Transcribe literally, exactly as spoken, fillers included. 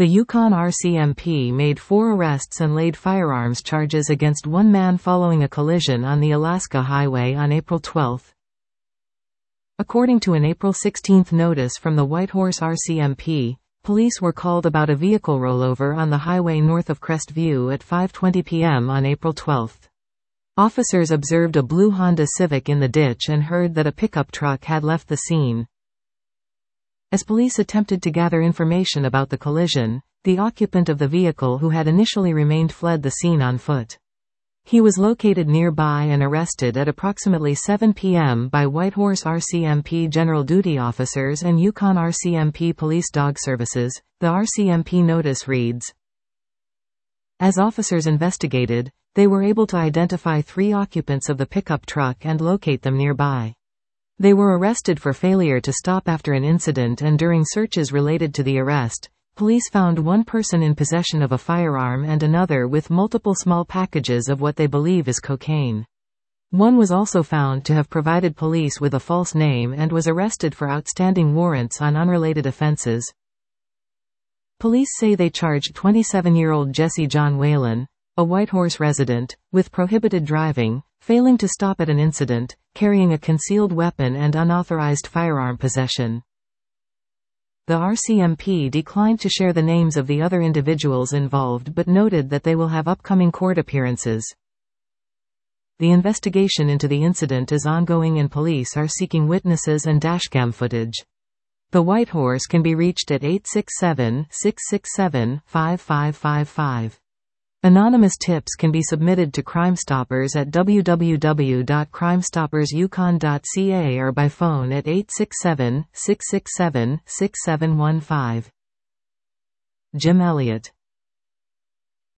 The Yukon R C M P made four arrests and laid firearms charges against one man following a collision on the Alaska Highway on April twelfth. According to an April sixteenth notice from the Whitehorse R C M P, police were called about a vehicle rollover on the highway north of Crestview at five twenty p m on April twelfth. Officers observed a blue Honda Civic in the ditch and heard that a pickup truck had left the scene. As police attempted to gather information about the collision, the occupant of the vehicle who had initially remained fled the scene on foot. He was located nearby and arrested at approximately seven p m by Whitehorse R C M P General Duty officers and Yukon R C M P Police Dog Services. The R C M P notice reads: As officers investigated, they were able to identify three occupants of the pickup truck and locate them nearby. They were arrested for failure to stop after an incident, and during searches related to the arrest, police found one person in possession of a firearm and another with multiple small packages of what they believe is cocaine. One was also found to have provided police with a false name and was arrested for outstanding warrants on unrelated offenses. Police say they charged twenty-seven-year-old Jesse John Whalen, a Whitehorse resident, with prohibited driving, failing to stop at an incident, carrying a concealed weapon and unauthorized firearm possession. The R C M P declined to share the names of the other individuals involved but noted that they will have upcoming court appearances. The investigation into the incident is ongoing and police are seeking witnesses and dashcam footage. The Whitehorse can be reached at eight six seven, six six seven, five five five five. Anonymous tips can be submitted to Crime Stoppers at w w w dot crime stoppers yukon dot c a or by phone at eight six seven, six six seven, six seven one five. Jim Elliott